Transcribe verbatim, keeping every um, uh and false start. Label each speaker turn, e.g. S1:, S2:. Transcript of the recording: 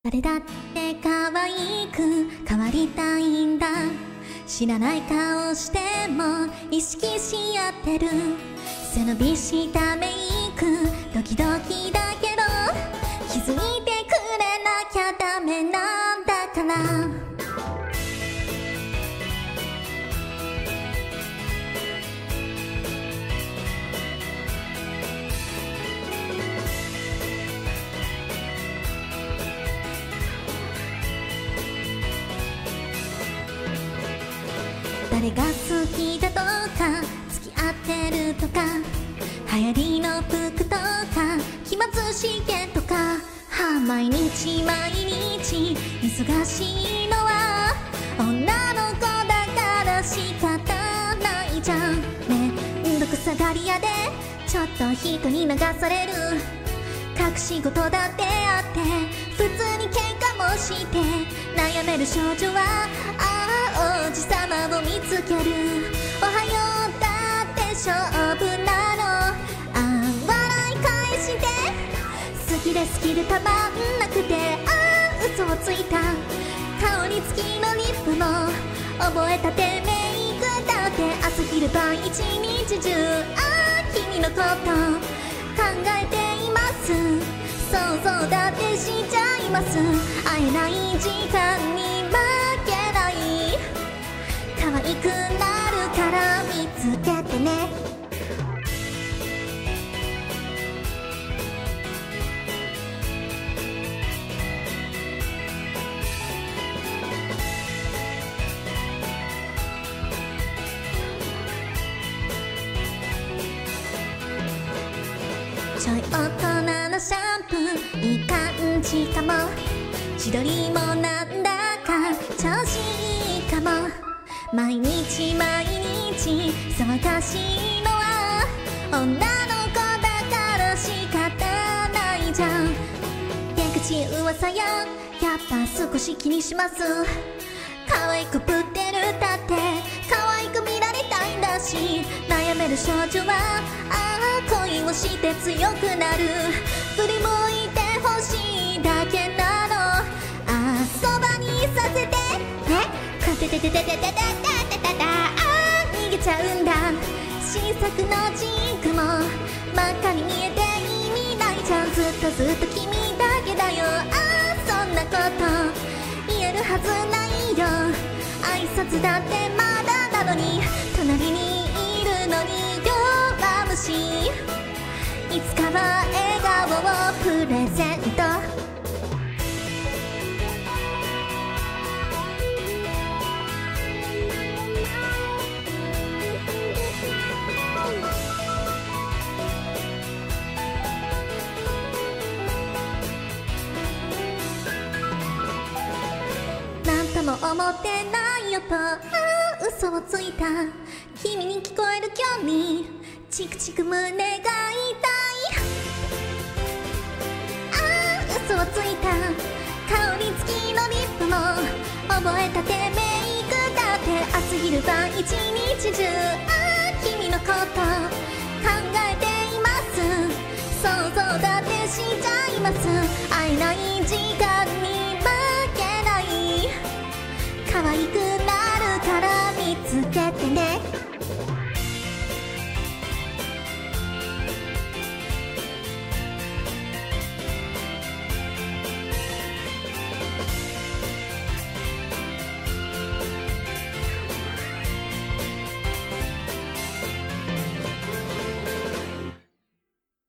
S1: 誰だって可愛く変わりたいんだ。知らない顔しても意識し合ってる。背伸びしたメイクドキドキだけど気づいてくれなきゃダメなんだから。誰が好きだとか付き合ってるとか流行りの服とか期末試験とか、はあ、毎日毎日忙しいのは女の子だから仕方ないじゃん。めんどくさがり屋でちょっと人に流される。隠し事だってあって普通に喧嘩もして悩める少女はああ王子様を見つける。おはようだって勝負なの。ああ笑い返して好きで好きでたまんなくて、ああ嘘をついた。香り付きのリップも覚えたてメイクだって朝昼晩一日中ああ君のこと考えています。想像だってしちゃいます。会えない時間に負けない。可愛くなるから見つけてね。ちょい大人のシャンプーいい感じかも。千鳥もなんだか調子いいかも。毎日毎日騒がしいのは女の子だから仕方ないじゃん。出口噂ややっぱ少し気にします。可愛くぶってるだって可愛く見られたいんだし、悩める少女はああ恋をして強くなる。振り向いてほしいだけなの。ああそばにさせてね。かててててててててててて、ああ逃げちゃうんだ。新作のジンクも真っ赤に見えて意味ないじゃん。ずっとずっと君だけだよ。ああそんなこと言えるはずないよ。挨拶だってまだなのに隣にいるのに弱虫。いつかは笑顔をプレゼント。なんとも思ってないよとああ嘘をついた。君に聞こえる興味チクチク胸が痛い。ああ嘘をついた。香り付きのリップも覚えたてメイクだって朝昼晩一日中ああ君のこと考えています。想像だってしちゃいます。会えない時間に